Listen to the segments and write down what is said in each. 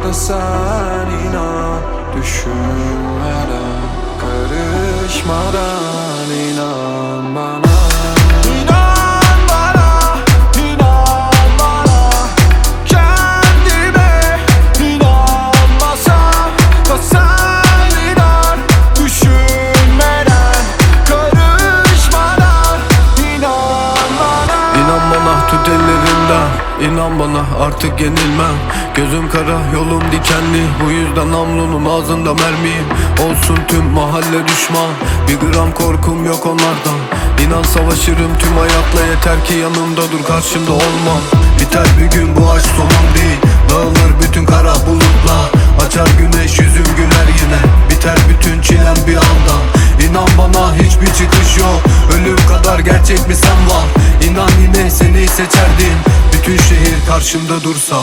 da sen inan, düşünmeden, karışmadan inan bana. İnan bana, inan bana. Kendime inanmasam da sen inan, düşünmeden, karışmadan inan bana. İnan bana, tut ellerinden, İnan bana, artık yenilmem. Gözüm kara, yolum dikenli, bu yüzden namlunun ağzında mermiyim. Olsun tüm mahalle düşman, bir gram korkum yok onlardan. İnan savaşırım tüm hayatla, yeter ki yanımda dur, karşımda olma. Biter bir gün, bu aşk sonum değil. Dağılır bütün kara bulutlar, açar güneş, yüzüm güler yine. Biter bütün çilem bir anda. İnan bana, hiçbir çıkış yok. Ölüm kadar gerçek mi sen var? İnan yine seni seçerdim, bütün şehir karşımda dursa.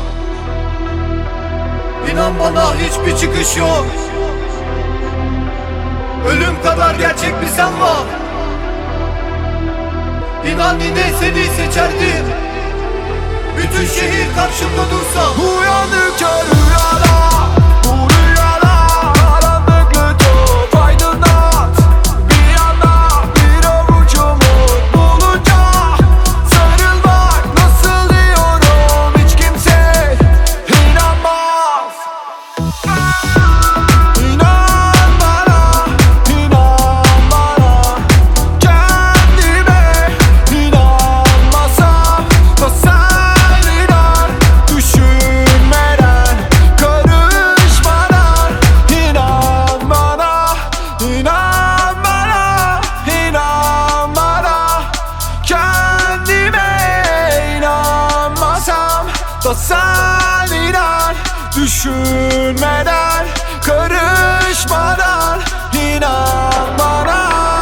İnan bana, hiçbir çıkış yok. Ölüm kadar gerçek bir sen var. İnan yine seni seçerdim, bütün şehir karşımda dursa. Uyandıkça rüyada, bu rüyada karanlık lütuf aydınlat. Bir anda bir avuç umut bulunca sarılmak nasıl diyorum, hiç kimse inanmaz. İnan bana, inan bana. Kendime inanmasam da sen inan, düşünmeden, karışmadan inan bana. İnan bana, inan bana. Kendime inanmasam da sen inan, düşünmeden, karışmadan inan bana.